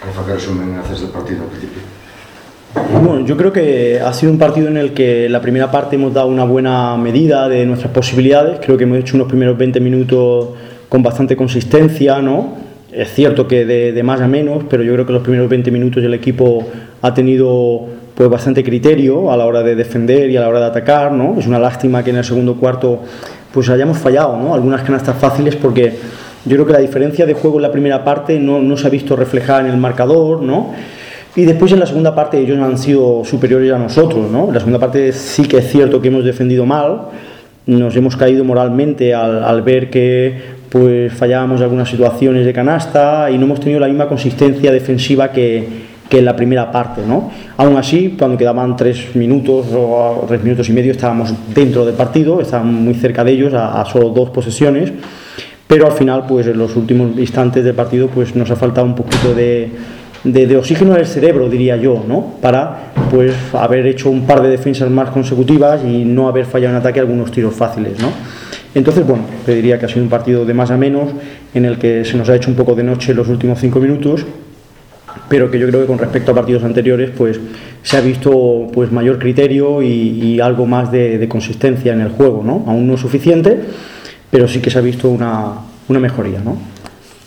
¿Qué fue el resumen haces del partido al principio? Bueno, yo creo que ha sido un partido en el que la primera parte hemos dado una buena medida de nuestras posibilidades. Creo que hemos hecho unos primeros 20 minutos con bastante consistencia, ¿no? Es cierto que de más a menos, pero yo creo que los primeros 20 minutos el equipo ha tenido pues bastante criterio a la hora de defender y a la hora de atacar, ¿no? Es una lástima que en el segundo cuarto pues hayamos fallado, ¿no? Algunas canastas fáciles, porque yo creo que la diferencia de juego en la primera parte no se ha visto reflejada en el marcador, ¿no? Y después en la segunda parte ellos han sido superiores a nosotros, ¿no? En la segunda parte sí que es cierto que hemos defendido mal, nos hemos caído moralmente al ver que pues fallábamos algunas situaciones de canasta y no hemos tenido la misma consistencia defensiva que en la primera parte, ¿no? Aún así, cuando quedaban 3 minutos o 3 minutos y medio estábamos dentro del partido, estábamos muy cerca de ellos a solo 2 posesiones, pero al final pues en los últimos instantes del partido pues nos ha faltado un poquito de oxígeno en el cerebro, diría yo, ¿no? Para pues haber hecho un par de defensas más consecutivas y no haber fallado en ataque algunos tiros fáciles, ¿no? Entonces, bueno, te diría que ha sido un partido de más a menos en el que se nos ha hecho un poco de noche los últimos 5 minutos, pero que yo creo que con respecto a partidos anteriores pues se ha visto pues mayor criterio y algo más de consistencia en el juego, ¿no? Aún no es suficiente, pero sí que se ha visto una mejoría, ¿no?